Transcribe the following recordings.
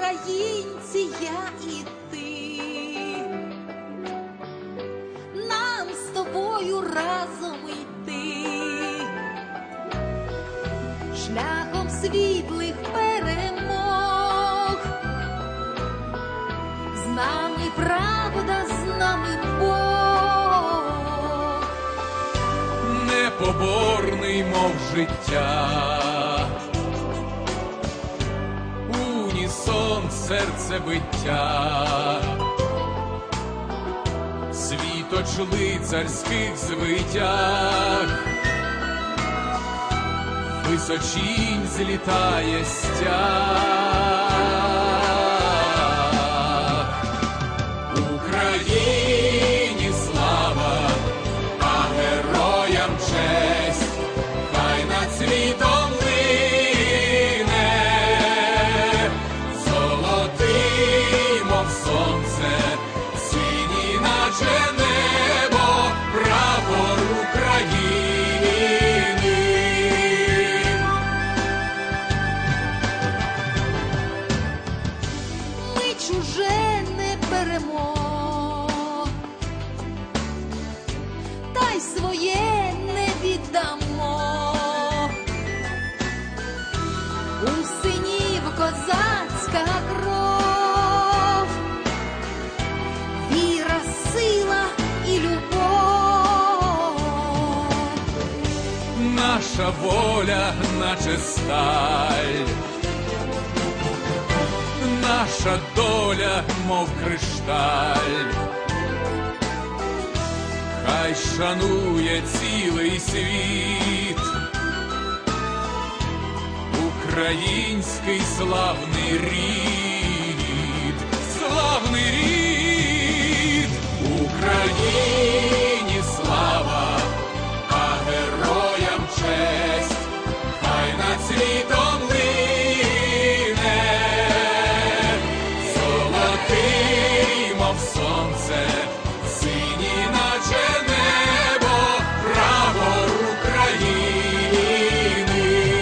українці, я і ти. Нам з тобою разом йти, шляхом світлих перемог. З нами правда, з нами Бог. Непоборний, мов життя, унісон серцебиття, світоч лицарських звитяг, височінь злітає стяг. Україні слава, а героям честь, хай над світом лине, золотий, мов сонце, синій, наче небо, прапор України. Ми чуже не беремо, та й своє не віддамо. У синів козацька кров, віра, сила і любов. Наша воля, наче сталь, наша доля, мов кришталь. Хай шанує цілий світ український славний рід, славний рід. Україні слава, а героям честь, хай над світом лине, золотий, мов сонце, синій, наче небо, прапор України.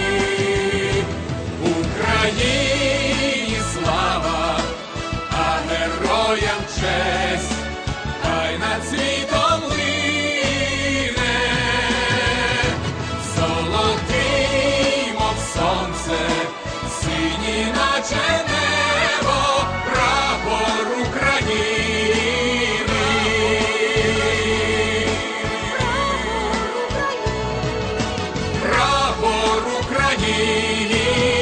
Україні слава, а героям честь, хай над світом лине, золотий, мов сонце, синій, наче небо, прапор України. Прапор України.